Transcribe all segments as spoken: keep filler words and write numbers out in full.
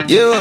You.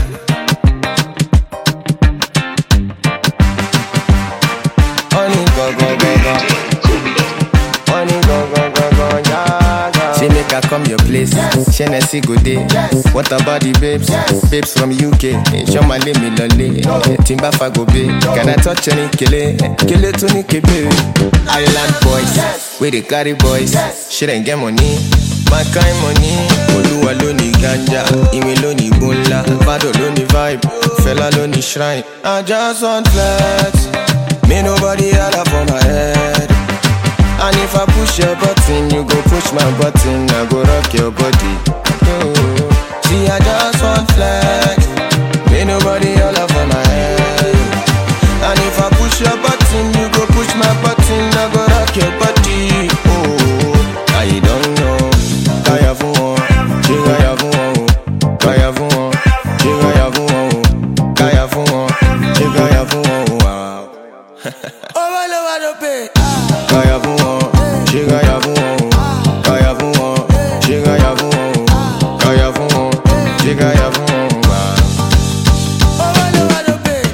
Honey, go, go, go, go. Honey, go, go, go, go, yeah, yeah. She make her come your place. Hennessy go day. What about the babes? Babes from U K. Show my name, me lolly. Timba fa go be. Can I touch any kele? Kele to ni kebe. Island boys, we the carry boys. She didn't get money. My kind money. Oluwa lo ni ganja, ime lo ni bunla, Vado lo ni vibe, fella lo ni shrine. I just want flex. Me nobody holla for my head. And if I push your button, you go push my button. I go rock your body. Oh. See, I just want flex. Me nobody holla for my head. And if I push your button, you go push my button. I go rock your body. Oh, I don't know. Kaya fun won, kaya fun won, kaya fun won, kaya fun won, kaya fun won, kaya fun won. Wow. Oh, I know I don't pay. Kaya fun won, kaya fun won, kaya fun won, kaya fun won, kaya fun won, kaya fun won. Wow. Oh, I know I don't pay.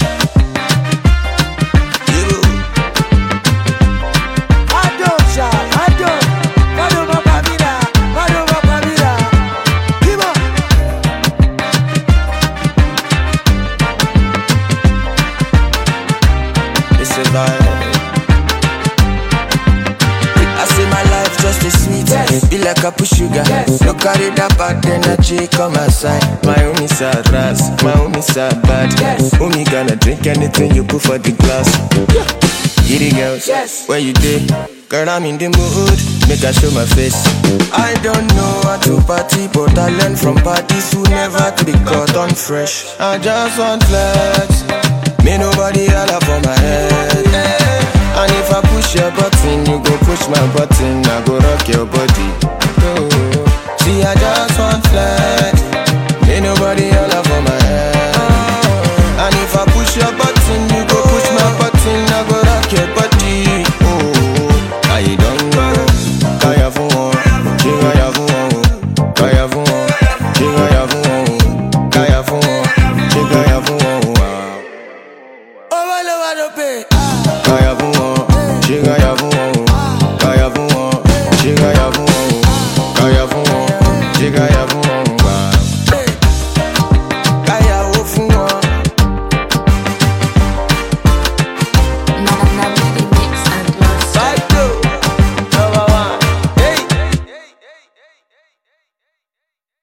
You. I don't shout, I don't. I don't know Pamina, I don't know Pamina. Give up. It's a vibe. I say my life just a sweet, yes. Be like a push sugar, yes. No carry that bad energy, come outside. My homie sad ras, my homie sad bad, yes. Homie gonna drink anything you put for the glass, yeah. Giddy girls, yes. Where you dey? Girl, I'm in the mood, make I show my face. I don't know how to party, but I learn from parties who never to be caught on fresh. I just want flex. Me nobody holla for my head, yeah. And if I push your button, you go push my button. I go rock your body.